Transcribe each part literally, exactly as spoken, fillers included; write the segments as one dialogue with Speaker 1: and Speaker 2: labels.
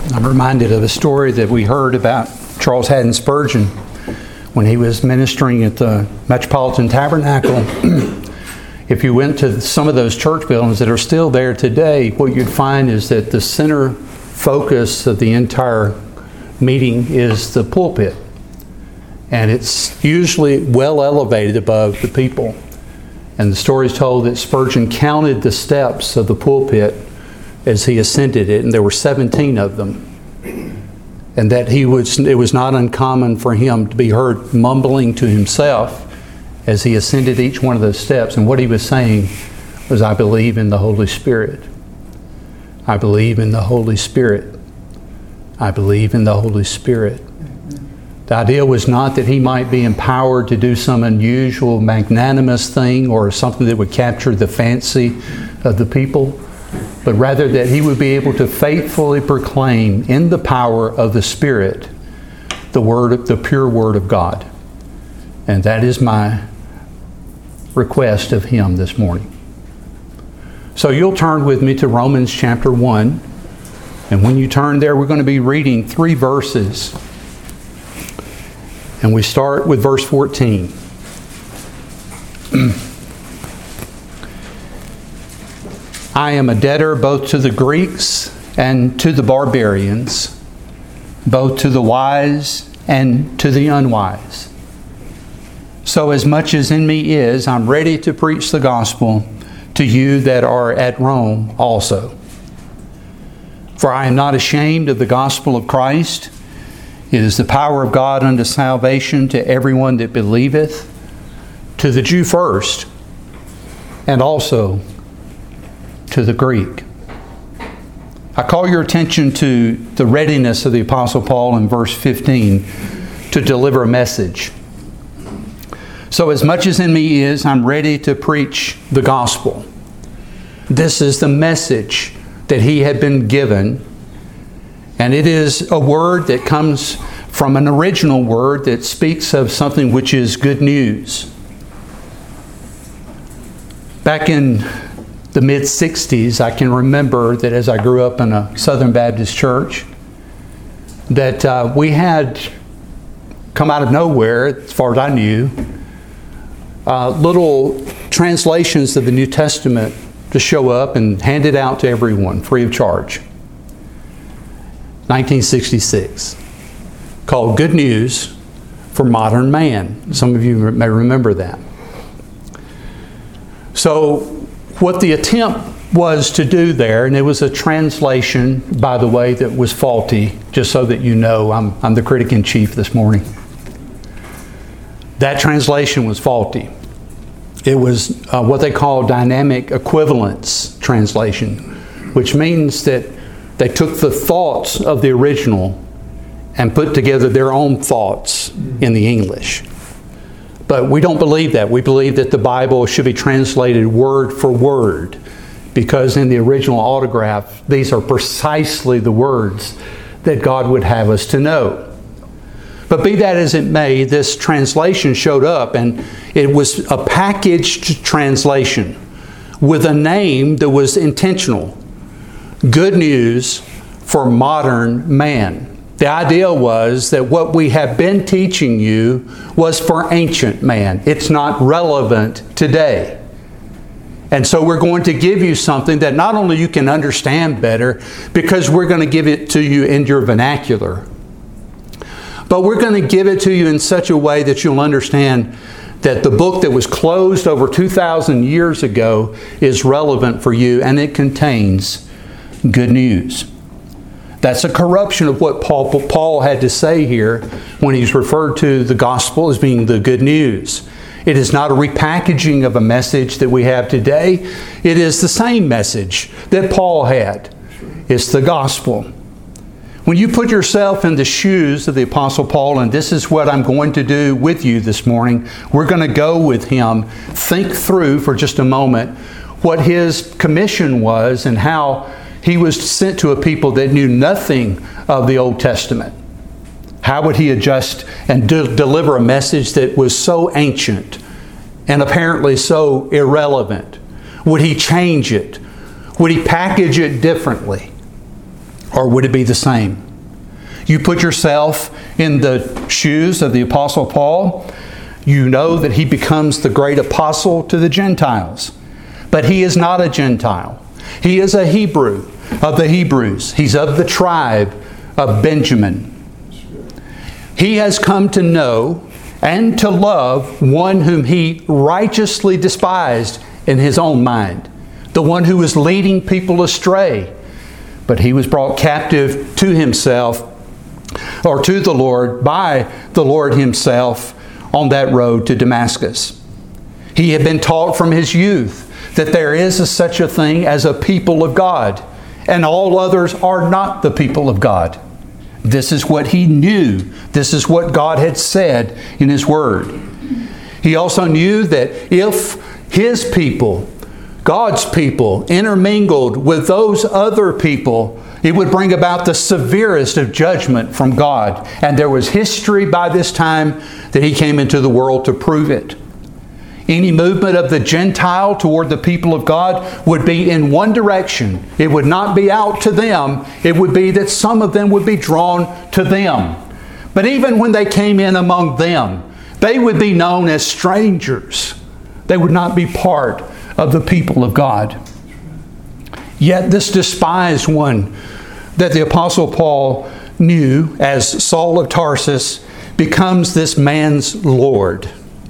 Speaker 1: I'm reminded of a story that we heard about Charles Haddon Spurgeon when he was ministering at the Metropolitan Tabernacle. If you went to some of those church buildings that are still there today, what you'd find is that the center focus of the entire meeting is the pulpit. And it's usually well elevated above the people. And the story is told that Spurgeon counted the steps of the pulpit as he ascended it, and there were seventeen of them. And that he was, it was not uncommon for him to be heard mumbling to himself as he ascended each one of those steps. And what he was saying was, I believe in the Holy Spirit. I believe in the Holy Spirit. I believe in the Holy Spirit. The idea was not that he might be empowered to do some unusual, magnanimous thing or something that would capture the fancy of the people, but rather that he would be able to faithfully proclaim in the power of the Spirit the word, the pure Word of God. And that is my request of him this morning. So you'll turn with me to Romans chapter one. And when you turn there, we're going to be reading three verses. And we start with verse fourteen. I am a debtor both to the Greeks and to the barbarians, both to the wise and to the unwise. So as much as in me is, I'm ready to preach the gospel to you that are at Rome also. For I am not ashamed of the gospel of Christ. It is the power of God unto salvation to everyone that believeth, to the Jew first, and also to the Greek. I call your attention to the readiness of the Apostle Paul in verse fifteen to deliver a message. So as much as in me is, I'm ready to preach the gospel. This is the message that he had been given. And it is a word that comes from an original word that speaks of something which is good news. Back in the mid sixties, I can remember that as I grew up in a Southern Baptist church, that uh, we had come out of nowhere, as far as I knew, uh, little translations of the New Testament to show up and handed out to everyone free of charge. nineteen sixty-six, called Good News for Modern Man. Some of you may remember that. So what the attempt was to do there, and it was a translation, by the way, that was faulty, just so that you know, I'm, I'm the critic in chief this morning. That translation was faulty. It was uh, what they call dynamic equivalence translation, which means that they took the thoughts of the original and put together their own thoughts in the English. But we don't believe that. We believe that the Bible should be translated word for word, because in the original autograph, these are precisely the words that God would have us to know. But be that as it may, this translation showed up, and it was a packaged translation with a name that was intentional. Good News for Modern Man. The idea was that what we have been teaching you was for ancient man. It's not relevant today. And so we're going to give you something that not only you can understand better, because we're going to give it to you in your vernacular, but we're going to give it to you in such a way that you'll understand that the book that was closed over two thousand years ago is relevant for you, and it contains good news. That's a corruption of what Paul, Paul had to say here when he's referred to the gospel as being the good news. It is not a repackaging of a message that we have today. It is the same message that Paul had. It's the gospel. When you put yourself in the shoes of the Apostle Paul, and this is what I'm going to do with you this morning, we're going to go with him, think through for just a moment what his commission was and how he was sent to a people that knew nothing of the Old Testament. How would he adjust and de- deliver a message that was so ancient and apparently so irrelevant? Would he change it? Would he package it differently? Or would it be the same? You put yourself in the shoes of the Apostle Paul. You know that he becomes the great apostle to the Gentiles. But he is not a Gentile. He is a Hebrew of the Hebrews. He's of the tribe of Benjamin. He has come to know and to love one whom he righteously despised in his own mind, the one who was leading people astray. But he was brought captive to himself, or to the Lord, by the Lord himself on that road to Damascus. He had been taught from his youth that there is a, such a thing as a people of God, and all others are not the people of God. This is what he knew. This is what God had said in His Word. He also knew that if His people, God's people, intermingled with those other people, it would bring about the severest of judgment from God. And there was history by this time that He came into the world to prove it. Any movement of the Gentile toward the people of God would be in one direction. It would not be out to them. It would be that some of them would be drawn to them. But even when they came in among them, they would be known as strangers. They would not be part of the people of God. Yet this despised one that the Apostle Paul knew as Saul of Tarsus becomes this man's Lord.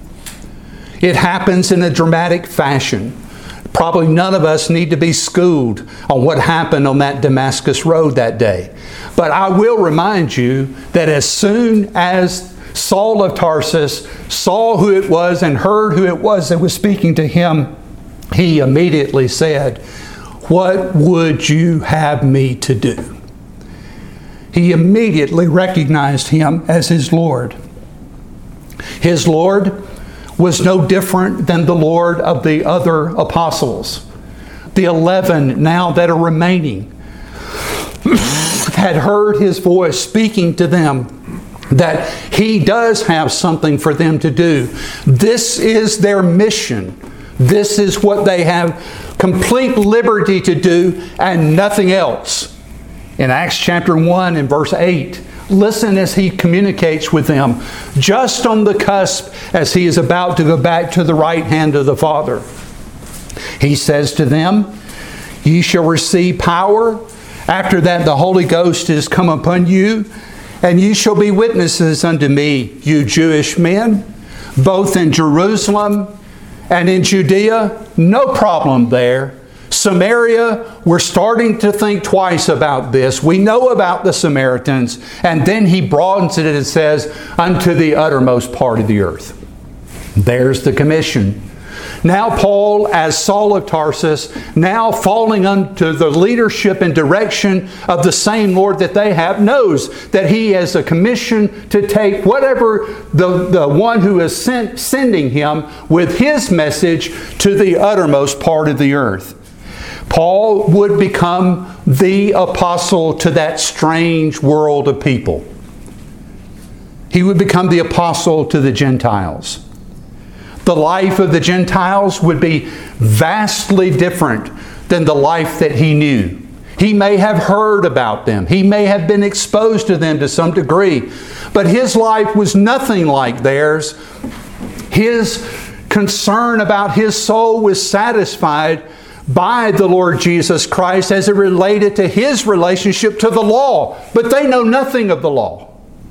Speaker 1: It happens in a dramatic fashion. Probably none of us need to be schooled on what happened on that Damascus road that day. But I will remind you that as soon as Saul of Tarsus saw who it was and heard who it was that was speaking to him, he immediately said, "What would you have me to do?" He immediately recognized him as his Lord. His Lord was no different than the Lord of the other apostles. The eleven now that are remaining had heard His voice speaking to them that He does have something for them to do. This is their mission. This is what they have complete liberty to do and nothing else. In Acts chapter one and verse eight, listen as He communicates with them, just on the cusp as He is about to go back to the right hand of the Father. He says to them, "Ye shall receive power. After that the Holy Ghost is come upon you, and ye shall be witnesses unto me, you Jewish men, both in Jerusalem and in Judea." No problem there. Samaria, we're starting to think twice about this. We know about the Samaritans. And then he broadens it and says, "unto the uttermost part of the earth." There's the commission. Now Paul, as Saul of Tarsus, now falling under the leadership and direction of the same Lord that they have, knows that he has a commission to take whatever the, the one who is sent, sending him with his message to the uttermost part of the earth. Paul would become the apostle to that strange world of people. He would become the apostle to the Gentiles. The life of the Gentiles would be vastly different than the life that he knew. He may have heard about them. He may have been exposed to them to some degree. But his life was nothing like theirs. His concern about his soul was satisfied by the Lord Jesus Christ as it related to his relationship to the law. But they know nothing of the law.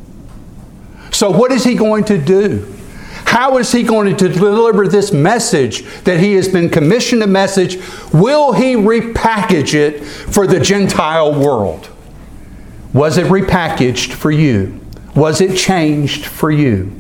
Speaker 1: So what is he going to do? How is he going to deliver this message that he has been commissioned a message? Will he repackage it for the Gentile world? Was it repackaged for you? Was it changed for you?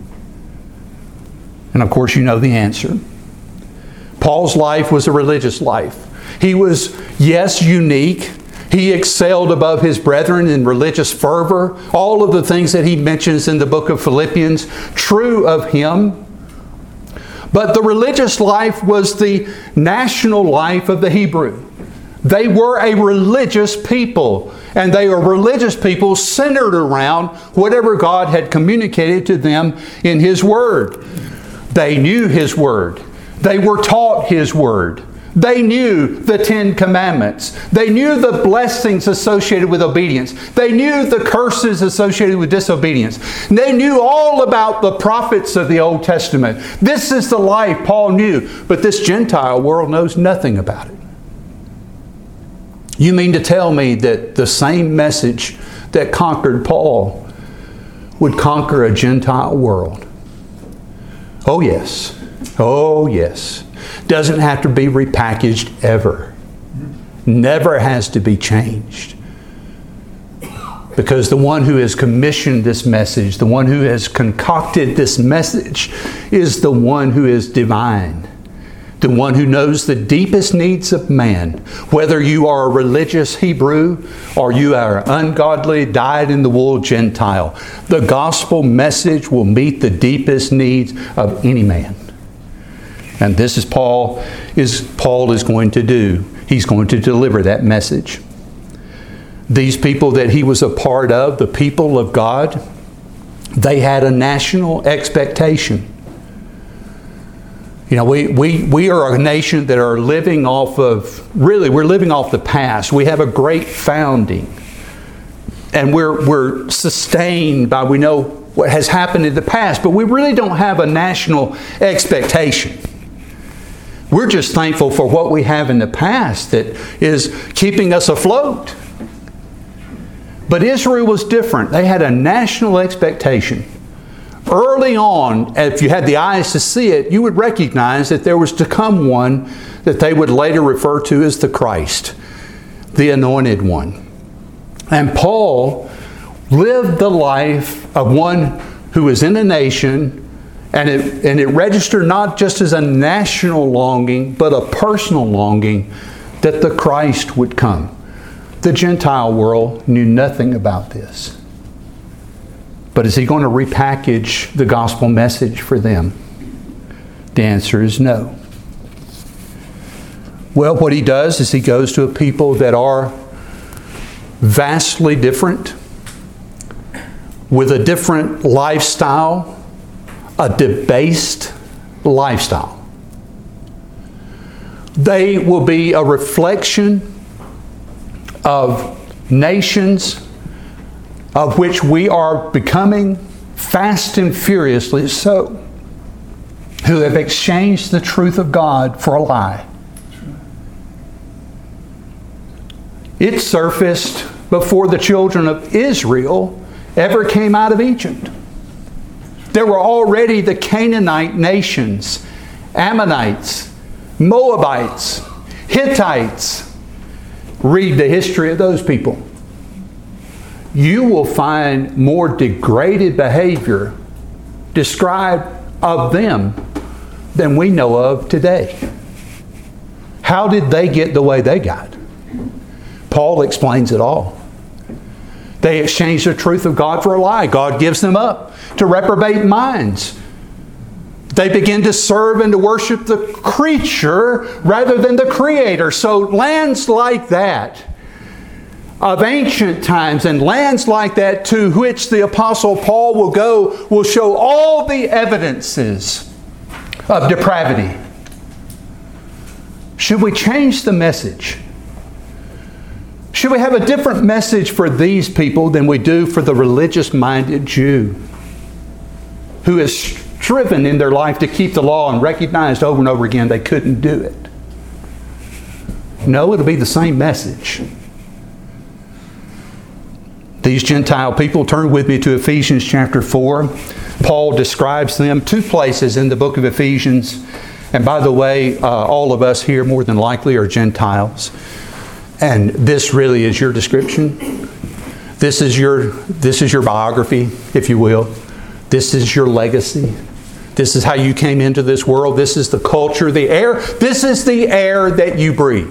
Speaker 1: And of course you know the answer. Paul's life was a religious life. He was, yes, unique. He excelled above his brethren in religious fervor. All of the things that he mentions in the book of Philippians, true of him. But the religious life was the national life of the Hebrew. They were a religious people. And they are religious people centered around whatever God had communicated to them in His Word. They knew His Word. They were taught His Word. They knew the Ten Commandments. They knew the blessings associated with obedience. They knew the curses associated with disobedience. They knew all about the prophets of the Old Testament. This is the life Paul knew, but this Gentile world knows nothing about it. You mean to tell me that the same message that conquered Paul would conquer a Gentile world? Oh yes. Oh yes. Doesn't have to be repackaged ever. Never has to be changed. Because the one who has commissioned this message, the one who has concocted this message, is the one who is divine. The one who knows the deepest needs of man. Whether you are a religious Hebrew or you are ungodly, dyed-in-the-wool Gentile, the gospel message will meet the deepest needs of any man. And this is Paul is Paul is going to do. He's going to deliver that message. These people that he was a part of, the people of God, they had a national expectation. You know, we, we, we are a nation that are living off of, really, we're living off the past. We have a great founding. And we're, we're sustained by, we know what has happened in the past, but we really don't have a national expectation. We're just thankful for what we have in the past that is keeping us afloat. But Israel was different. They had a national expectation. Early on, if you had the eyes to see it, you would recognize that there was to come one that they would later refer to as the Christ, the Anointed One. And Paul lived the life of one who was in a nation, and it, and it registered not just as a national longing, but a personal longing that the Christ would come. The Gentile world knew nothing about this. But is he going to repackage the gospel message for them? The answer is no. Well, what he does is he goes to a people that are vastly different, with a different lifestyle, a debased lifestyle. They will be a reflection of nations of which we are becoming fast and furiously so, who have exchanged the truth of God for a lie. It surfaced before the children of Israel ever came out of Egypt. There were already the Canaanite nations, Ammonites, Moabites, Hittites. Read the history of those people. You will find more degraded behavior described of them than we know of today. How did they get the way they got? Paul explains it all. They exchanged the truth of God for a lie. God gives them up to reprobate minds. They begin to serve and to worship the creature rather than the Creator. So lands like that, of ancient times, and lands like that to which the Apostle Paul will go, will show all the evidences of depravity. Should we change the message? Should we have a different message for these people than we do for the religious-minded Jew who has striven in their life to keep the law and recognized over and over again they couldn't do it? No, it'll be the same message. These Gentile people, turn with me to Ephesians chapter four. Paul describes them two places in the book of Ephesians. And by the way, uh, all of us here more than likely are Gentiles. And this really is your description. This is your, this is your biography, if you will. This is your legacy. This is how you came into this world. This is the culture, the air. This is the air that you breathe.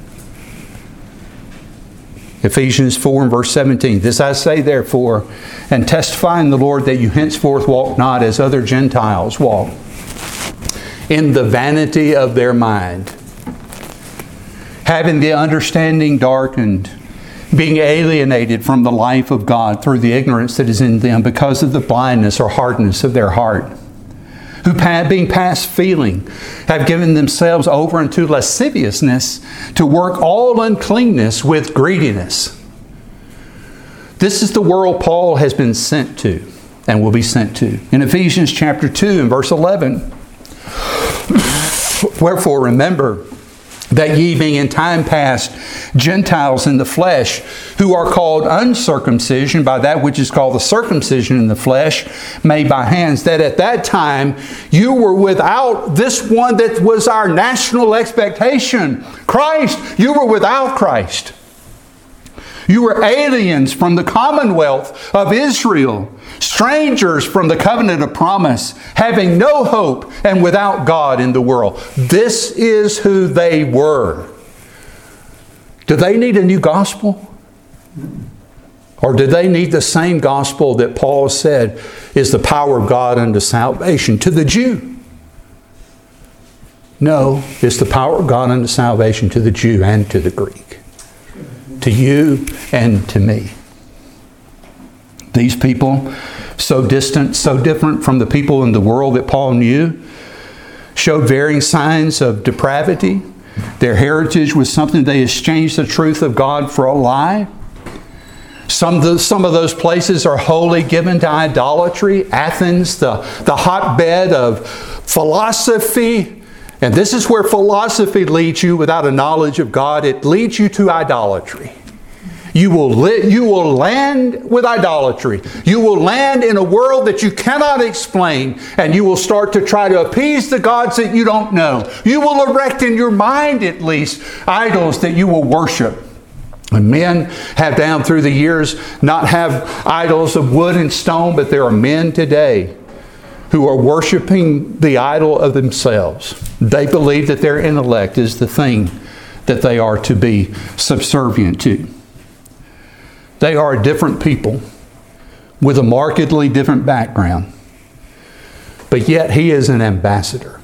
Speaker 1: Ephesians four and verse seventeen. This I say therefore, and testify in the Lord, that you henceforth walk not as other Gentiles walk, in the vanity of their mind, having the understanding darkened, being alienated from the life of God through the ignorance that is in them because of the blindness or hardness of their heart, who, being past feeling, have given themselves over unto lasciviousness to work all uncleanness with greediness. This is the world Paul has been sent to and will be sent to. In Ephesians chapter two and verse eleven, wherefore remember that ye being in time past Gentiles in the flesh, who are called uncircumcision by that which is called the circumcision in the flesh, made by hands, that at that time you were without this one that was our national expectation, Christ. You were without Christ. You were aliens from the commonwealth of Israel, strangers from the covenant of promise, having no hope and without God in the world. This is who they were. Do they need a new gospel? Or do they need the same gospel that Paul said is the power of God unto salvation to the Jew? No, it's the power of God unto salvation to the Jew and to the Greek. To you and to me. These people, so distant, so different from the people in the world that Paul knew, showed varying signs of depravity. Their heritage was something they exchanged the truth of God for a lie. Some of, the, some of those places are wholly given to idolatry. Athens, the, the hotbed of philosophy. And this is where philosophy leads you without a knowledge of God. It leads you to idolatry. You will, li- you will land with idolatry. You will land in a world that you cannot explain, and you will start to try to appease the gods that you don't know. You will erect in your mind, at least, idols that you will worship. And men have down through the years not have idols of wood and stone, but there are men today who are worshiping the idol of themselves. They believe that their intellect is the thing that they are to be subservient to. They are a different people with a markedly different background. But yet he is an ambassador.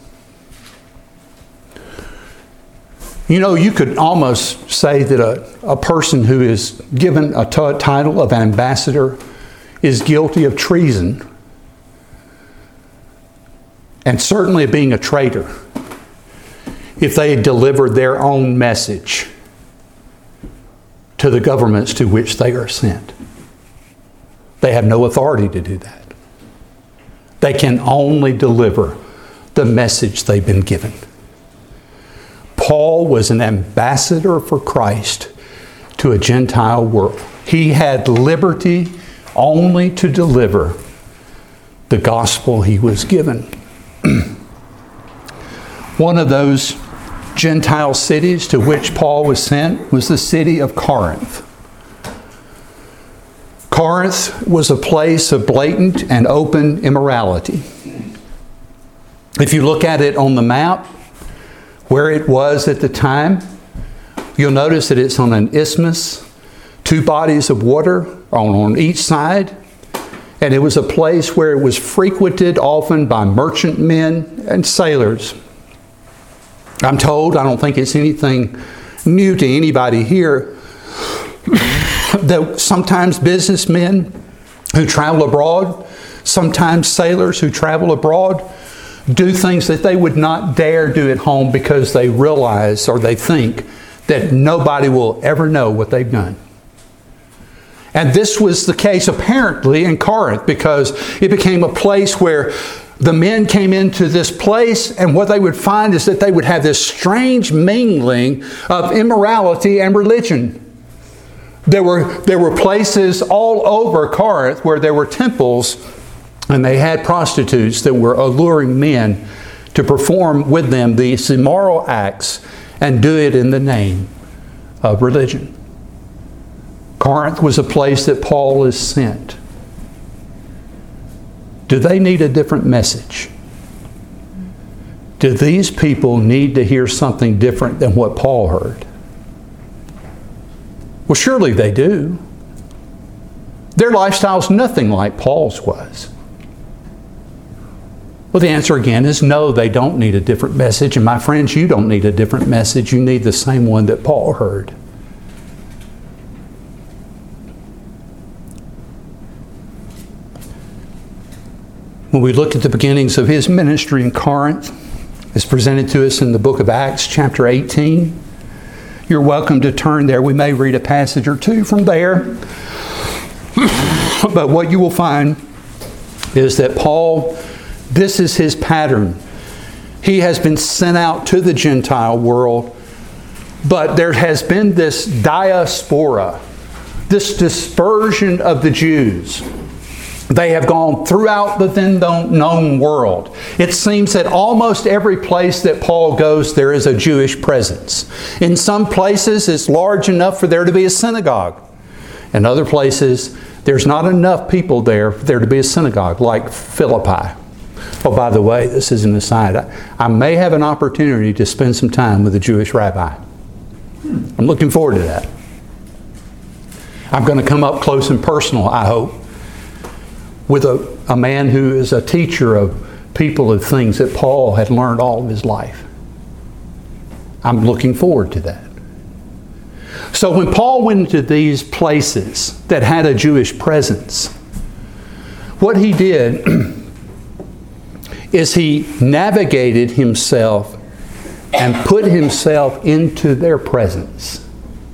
Speaker 1: You know, you could almost say that a, a person who is given a t- title of ambassador is guilty of treason, and certainly of being a traitor, if they deliver their own message to the governments to which they are sent. They have no authority to do that. They can only deliver the message they've been given. Paul was an ambassador for Christ to a Gentile world. He had liberty only to deliver the gospel he was given. One of those Gentile cities to which Paul was sent was the city of Corinth. Corinth was a place of blatant and open immorality. If you look at it on the map, where it was at the time, you'll notice that it's on an isthmus, two bodies of water on, on each side, and it was a place where it was frequented often by merchantmen and sailors. I'm told, I don't think it's anything new to anybody here, that sometimes businessmen who travel abroad, sometimes sailors who travel abroad, do things that they would not dare do at home because they realize or they think that nobody will ever know what they've done. And this was the case apparently in Corinth, because it became a place where the men came into this place, and what they would find is that they would have this strange mingling of immorality and religion. There were, there were places all over Corinth where there were temples, and they had prostitutes that were alluring men to perform with them these immoral acts and do it in the name of religion. Corinth was a place that Paul is sent. Do they need a different message? Do these people need to hear something different than what Paul heard? Well, surely they do. Their lifestyle's nothing like Paul's was. Well, the answer again is no, they don't need a different message. And my friends, you don't need a different message. You need the same one that Paul heard. When we look at the beginnings of his ministry in Corinth, it's presented to us in the book of Acts, chapter eighteen. You're welcome to turn there. We may read a passage or two from there. But what you will find is that Paul, this is his pattern. He has been sent out to the Gentile world, but there has been this diaspora, this dispersion of the Jews. They have gone throughout the then known world. It seems that almost every place that Paul goes, there is a Jewish presence. In some places, it's large enough for there to be a synagogue. In other places, there's not enough people there for there to be a synagogue, like Philippi. Oh, by the way, this is an aside. I, I may have an opportunity to spend some time with a Jewish rabbi. I'm looking forward to that. I'm going to come up close and personal, I hope, with a, a man who is a teacher of people of things that Paul had learned all of his life. I'm looking forward to that. So when Paul went into these places that had a Jewish presence, what he did is he navigated himself and put himself into their presence.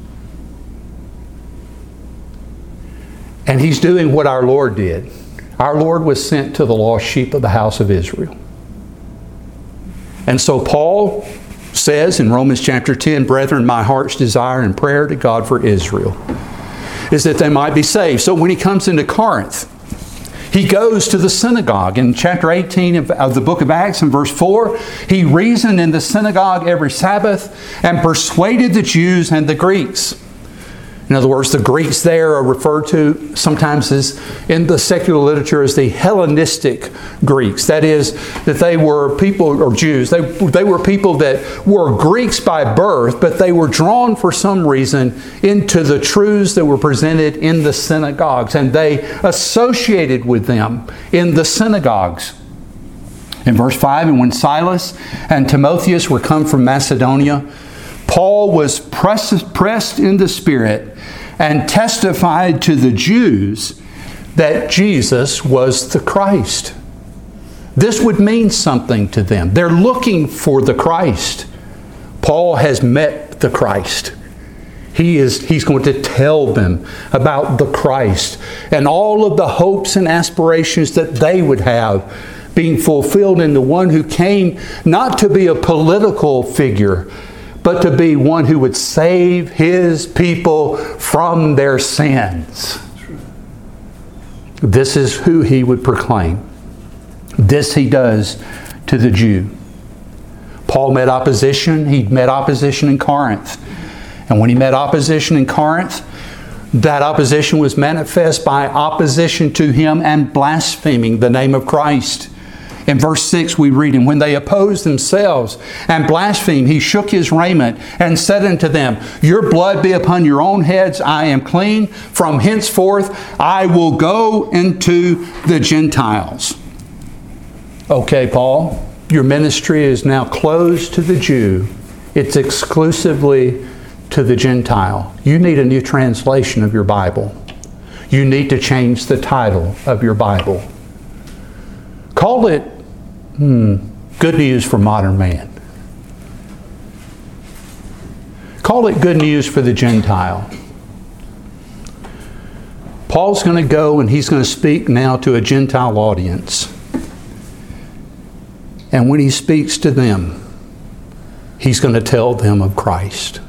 Speaker 1: And he's doing what our Lord did. Our Lord was sent to the lost sheep of the house of Israel. And so Paul says in Romans chapter ten, "Brethren, my heart's desire and prayer to God for Israel is that they might be saved." So when he comes into Corinth, he goes to the synagogue. In chapter eighteen of the book of Acts, in verse four, he reasoned in the synagogue every Sabbath and persuaded the Jews and the Greeks. In other words, the Greeks there are referred to sometimes as, in the secular literature, as the Hellenistic Greeks. That is, that they were people, or Jews, they, they were people that were Greeks by birth, but they were drawn for some reason into the truths that were presented in the synagogues, and they associated with them in the synagogues. In verse five, "And when Silas and Timotheus were come from Macedonia, Paul was pressed, pressed in the Spirit and testified to the Jews that Jesus was the Christ." This would mean something to them. They're looking for the Christ. Paul has met the Christ. He is, he's going to tell them about the Christ and all of the hopes and aspirations that they would have being fulfilled in the one who came not to be a political figure, but to be one who would save his people from their sins. This is who he would proclaim. This he does to the Jew. Paul met opposition. He met opposition in Corinth. And when he met opposition in Corinth, that opposition was manifest by opposition to him and blaspheming the name of Christ. In verse six we read, "And when they opposed themselves and blasphemed, he shook his raiment and said unto them, Your blood be upon your own heads, I am clean. From henceforth I will go into the Gentiles." Okay, Paul, your ministry is now closed to the Jew. It's exclusively to the Gentile. You need a new translation of your Bible. You need to change the title of your Bible. Call it Hmm. Good News for Modern Man. Call it Good News for the Gentile. Paul's going to go and he's going to speak now to a Gentile audience. And when he speaks to them, he's going to tell them of Christ.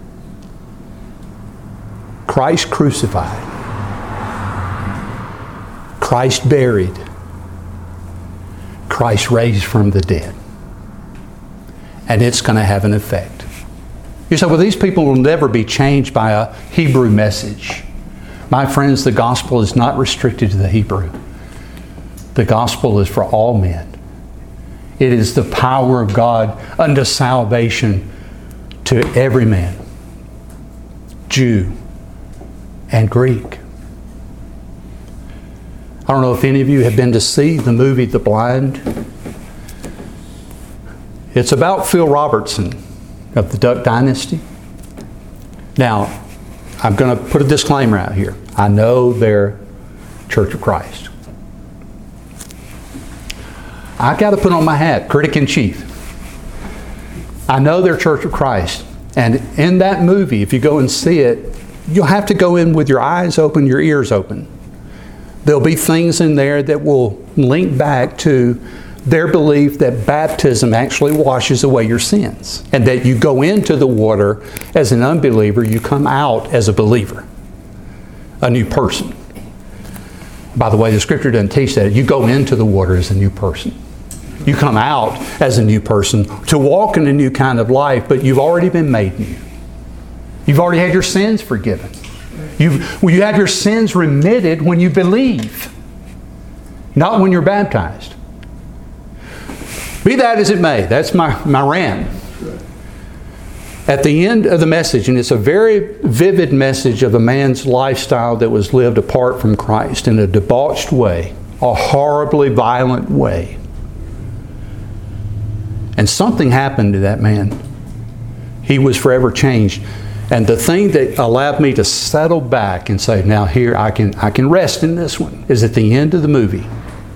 Speaker 1: Christ crucified. Christ buried. Christ raised from the dead. And it's going to have an effect. You say, well, these people will never be changed by a Hebrew message. My friends, the gospel is not restricted to the Hebrew. The gospel is for all men. It is the power of God unto salvation to every man, Jew and Greek. I don't know if any of you have been to see the movie The Blind. It's about Phil Robertson of the Duck Dynasty. Now, I'm going to put a disclaimer out here. I know they're Church of Christ. I got to put on my hat, critic in chief. I know they're Church of Christ. And in that movie, if you go and see it, you'll have to go in with your eyes open, your ears open. There'll be things in there that will link back to their belief that baptism actually washes away your sins. And that you go into the water as an unbeliever, you come out as a believer. A new person. By the way, the Scripture doesn't teach that. You go into the water as a new person. You come out as a new person to walk in a new kind of life, but you've already been made new. You've already had your sins forgiven. You've, well, you have your sins remitted when you believe, not when you're baptized. Be that as it may, that's my, my rant. At the end of the message, and it's a very vivid message of a man's lifestyle that was lived apart from Christ in a debauched way, a horribly violent way. And something happened to that man. He was forever changed. And the thing that allowed me to settle back and say, now here I can, I can rest in this one, is at the end of the movie.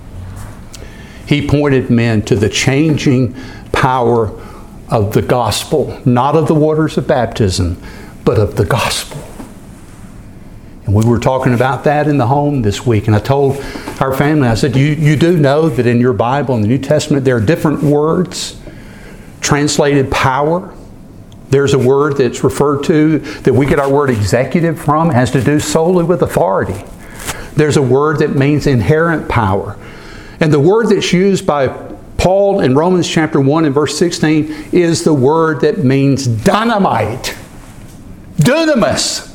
Speaker 1: He pointed men to the changing power of the gospel, not of the waters of baptism, but of the gospel. And we were talking about that in the home this week. And I told our family, I said, you, you do know that in your Bible, in the New Testament, there are different words translated power. There's a word that's referred to, that we get our word executive from, has to do solely with authority. There's a word that means inherent power. And the word that's used by Paul in Romans chapter one and verse sixteen is the word that means dynamite. Dunamis.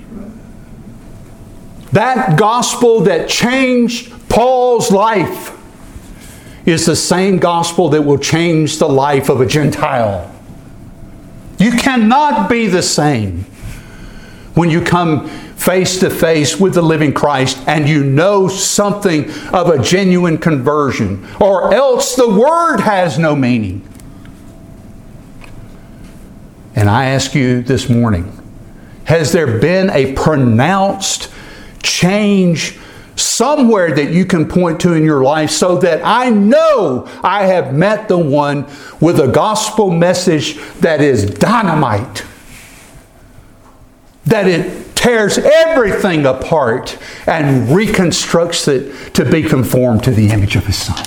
Speaker 1: That gospel that changed Paul's life is the same gospel that will change the life of a Gentile. You cannot be the same when you come face to face with the living Christ and you know something of a genuine conversion, or else the word has no meaning. And I ask you this morning, has there been a pronounced change somewhere that you can point to in your life so that I know I have met the one with a gospel message that is dynamite, that it tears everything apart and reconstructs it to be conformed to the image of His Son?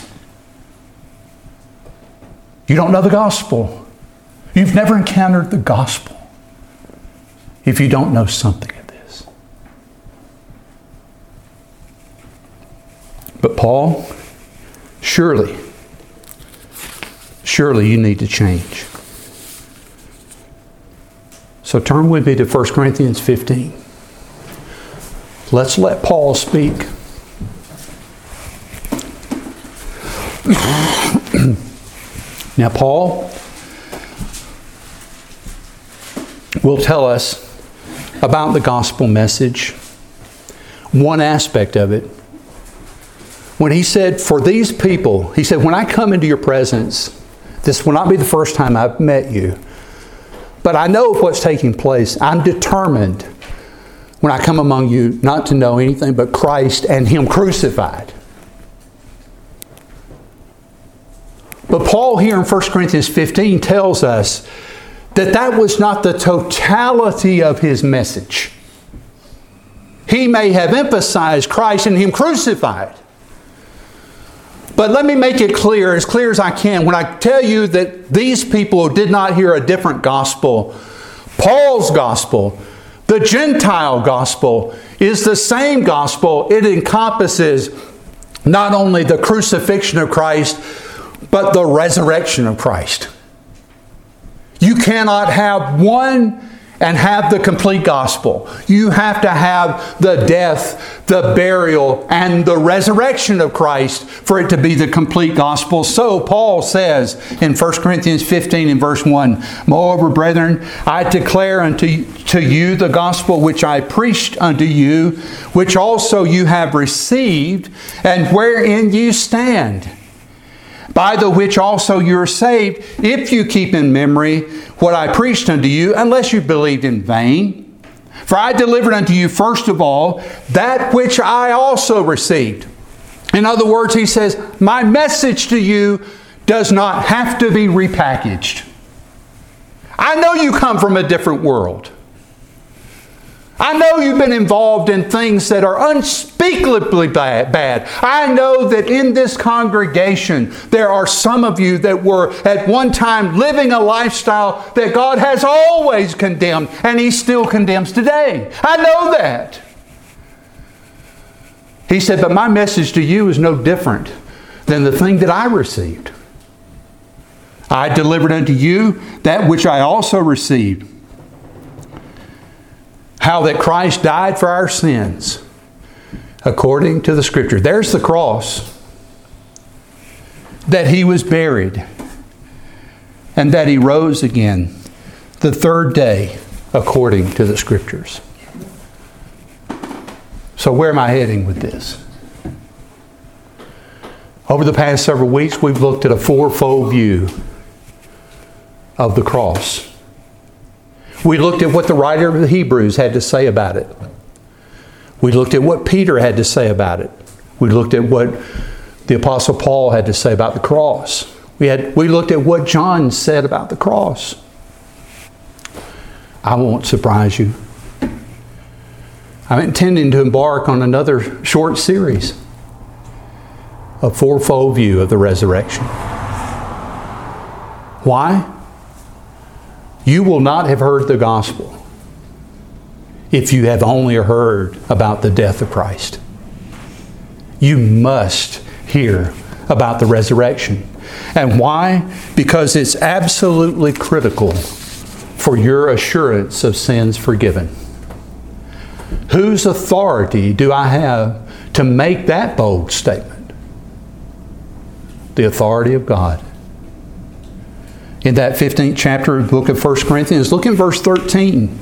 Speaker 1: You don't know the gospel. You've never encountered the gospel if you don't know something of this. But Paul, surely, surely you need to change. So turn with me to First Corinthians fifteen. Let's let Paul speak. Now Paul will tell us about the gospel message, one aspect of it. When he said, for these people, he said, when I come into your presence, this will not be the first time I've met you, but I know of what's taking place. I'm determined when I come among you not to know anything but Christ and Him crucified. But Paul here in First Corinthians fifteen tells us that that was not the totality of his message. He may have emphasized Christ and Him crucified. But let me make it clear, as clear as I can, when I tell you that these people did not hear a different gospel, Paul's gospel, the Gentile gospel, is the same gospel. It encompasses not only the crucifixion of Christ, but the resurrection of Christ. You cannot have one and have the complete gospel. You have to have the death, the burial, and the resurrection of Christ for it to be the complete gospel. So Paul says in First Corinthians fifteen and verse one, moreover, brethren, I declare unto to you the gospel which I preached unto you, which also you have received, and wherein you stand, by the which also you are saved, if you keep in memory what I preached unto you, unless you believed in vain. For I delivered unto you first of all that which I also received, In other words, he says, my message to you does not have to be repackaged. I know you come from a different world. I know you've been involved in things that are unspeakably bad. I know that in this congregation there are some of you that were at one time living a lifestyle that God has always condemned, and He still condemns today. I know that. He said, but my message to you is no different than the thing that I received. I delivered unto you that which I also received. How that Christ died for our sins according to the Scripture. There's the cross. That He was buried. And that He rose again the third day according to the Scriptures. So where am I heading with this? Over the past several weeks, we've looked at a fourfold view of the cross. We looked at what the writer of the Hebrews had to say about it. We looked at what Peter had to say about it. We looked at what the Apostle Paul had to say about the cross. We had we looked at what John said about the cross. I won't surprise you. I'm intending to embark on another short series, a fourfold view of the resurrection. Why? You will not have heard the gospel if you have only heard about the death of Christ. You must hear about the resurrection. And why? Because it's absolutely critical for your assurance of sins forgiven. Whose authority do I have to make that bold statement? The authority of God. In that fifteenth chapter of the book of First Corinthians, look in verse thirteen.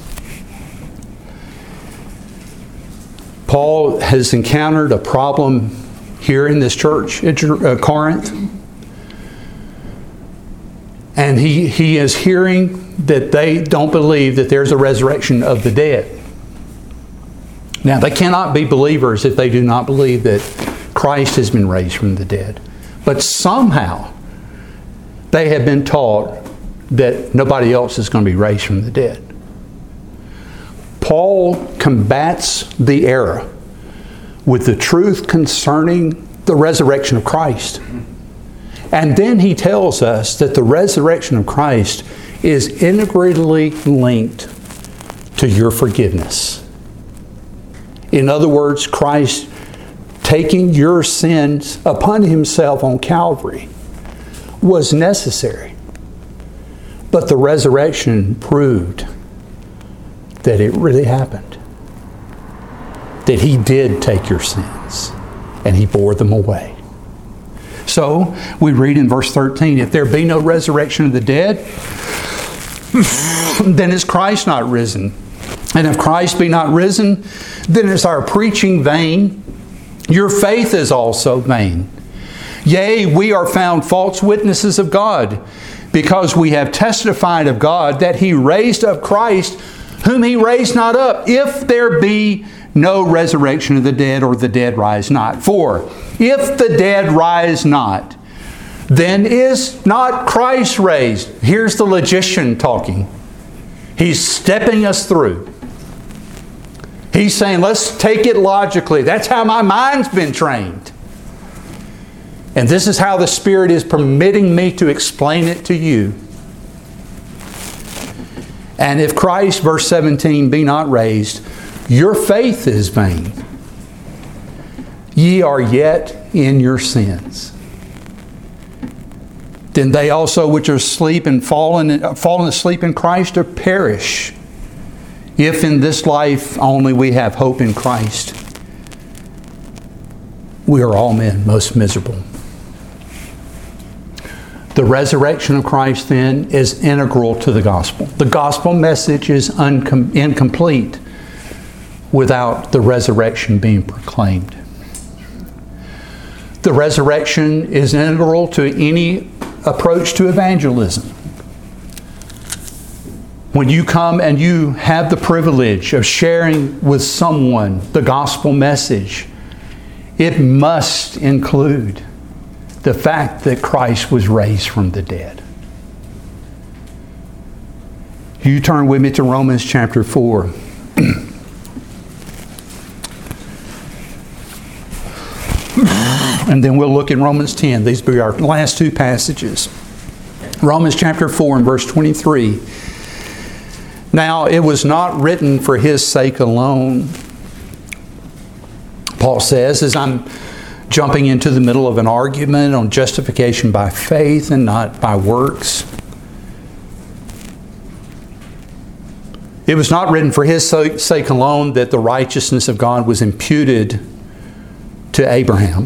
Speaker 1: Paul has encountered a problem here in this church in Corinth. And he, he is hearing that they don't believe that there's a resurrection of the dead. Now, they cannot be believers if they do not believe that Christ has been raised from the dead. But somehow, they have been taught that nobody else is going to be raised from the dead. Paul combats the error with the truth concerning the resurrection of Christ. And then he tells us that the resurrection of Christ is integrally linked to your forgiveness. In other words, Christ taking your sins upon Himself on Calvary was necessary. But the resurrection proved that it really happened. That He did take your sins and He bore them away. So, we read in verse thirteen, if there be no resurrection of the dead, then is Christ not risen? And if Christ be not risen, then is our preaching vain. Your faith is also vain. Yea, we are found false witnesses of God, because we have testified of God that He raised up Christ, whom He raised not up, if there be no resurrection of the dead, or the dead rise not. For if the dead rise not, then is not Christ raised. Here's the logician talking. He's stepping us through. He's saying, let's take it logically. That's how my mind's been trained. And this is how the Spirit is permitting me to explain it to you. And if Christ, verse seventeen, be not raised, your faith is vain. Ye are yet in your sins. Then they also which are asleep and fallen, fallen asleep in Christ are perish. If in this life only we have hope in Christ, we are all men most miserable. The resurrection of Christ then is integral to the gospel. The gospel message is uncom- incomplete without the resurrection being proclaimed. The resurrection is integral to any approach to evangelism. When you come and you have the privilege of sharing with someone the gospel message, it must include the fact that Christ was raised from the dead. You turn with me to Romans chapter four. And then we'll look in Romans ten. These will be our last two passages. Romans chapter four and verse twenty-three. Now it was not written for his sake alone, Paul says, as I'm jumping into the middle of an argument on justification by faith and not by works. It was not written for his sake alone that the righteousness of God was imputed to Abraham,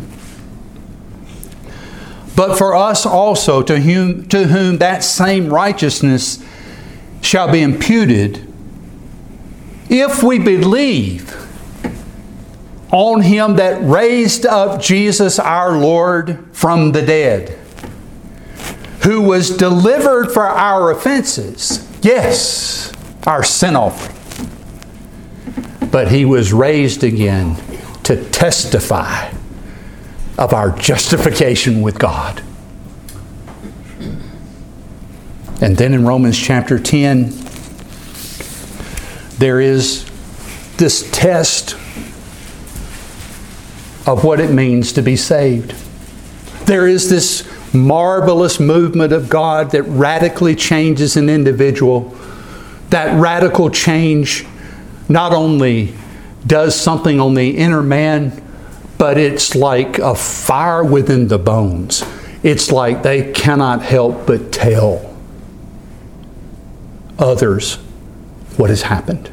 Speaker 1: but for us also, to whom, to whom that same righteousness shall be imputed, if we believe on Him that raised up Jesus our Lord from the dead, who was delivered for our offenses, yes, our sin offering, but He was raised again to testify of our justification with God. And then in Romans chapter ten, there is this test of what it means to be saved. There is this marvelous movement of God that radically changes an individual. That radical change not only does something on the inner man, but it's like a fire within the bones. It's like they cannot help but tell others what has happened.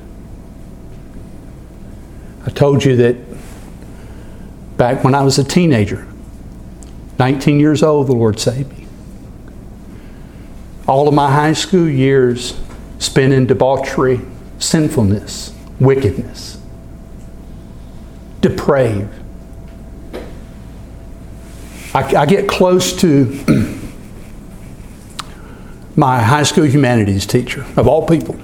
Speaker 1: I told you that back when I was a teenager, nineteen years old, the Lord saved me. All of my high school years spent in debauchery, sinfulness, wickedness, depraved. I, I get close to my high school humanities teacher, of all people.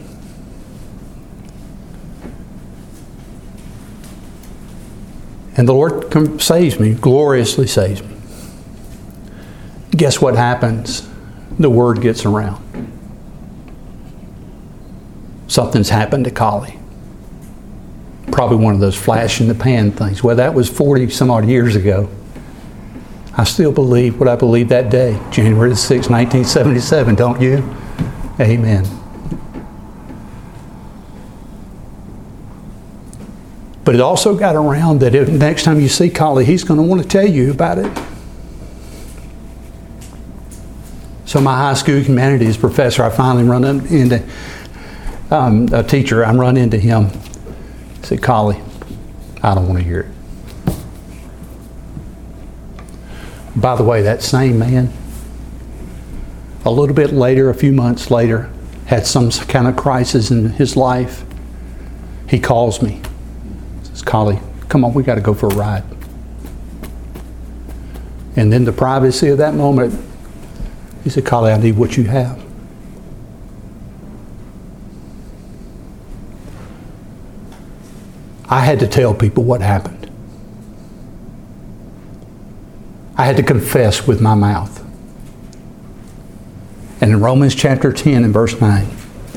Speaker 1: And the Lord saves me, gloriously saves me. Guess what happens? The word gets around. Something's happened to Collie. Probably one of those flash in the pan things. Well, that was forty some odd years ago. I still believe what I believed that day, January the sixth, nineteen seventy-seven, don't you? Amen. But it also got around that if, next time you see Collie, he's going to want to tell you about it. So my high school humanities professor, I finally run into um, a teacher, I run into him. I said, Collie, I don't want to hear it. By the way, that same man, a little bit later, a few months later, had some kind of crisis in his life. He calls me. Says, Collie, come on, we got to go for a ride. And then the privacy of that moment, he said, Collie, I need what you have. I had to tell people what happened. I had to confess with my mouth. And in Romans chapter ten and verse nine,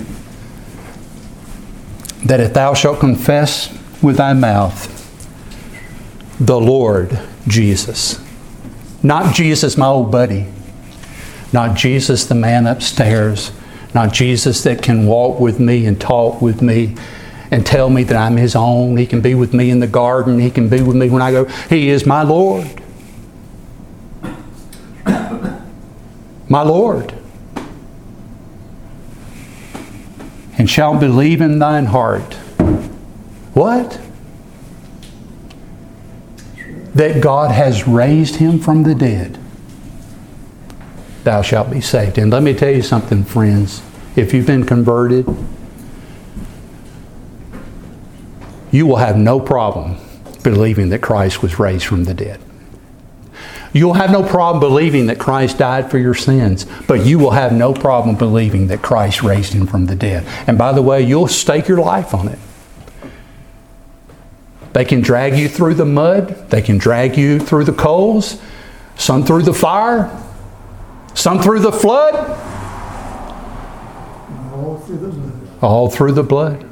Speaker 1: that if thou shalt confess with thy mouth the Lord Jesus, not Jesus, my old buddy, not Jesus, the man upstairs, not Jesus that can walk with me and talk with me and tell me that I'm His own. He can be with me in the garden. He can be with me when I go. He is my Lord. My Lord. And shalt believe in thine heart. What? That God has raised Him from the dead. Thou shalt be saved. And let me tell you something, friends. If you've been converted, you will have no problem believing that Christ was raised from the dead. You'll have no problem believing that Christ died for your sins, but you will have no problem believing that Christ raised Him from the dead. And by the way, you'll stake your life on it. They can drag you through the mud. They can drag you through the coals. Some through the fire. Some through the flood.
Speaker 2: All through the blood.
Speaker 1: All through the blood.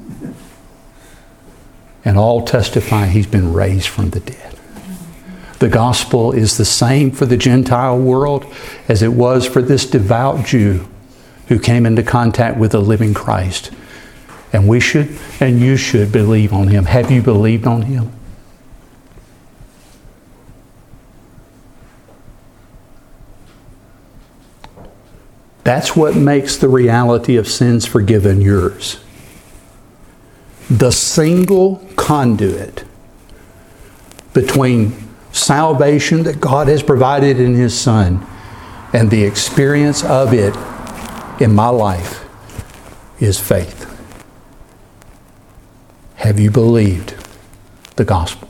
Speaker 1: And all testify He's been raised from the dead. The gospel is the same for the Gentile world as it was for this devout Jew who came into contact with the living Christ. And we should, and you should believe on Him. Have you believed on Him? That's what makes the reality of sins forgiven yours. The single conduit between salvation that God has provided in His Son and the experience of it in my life is faith. Have you believed the gospel?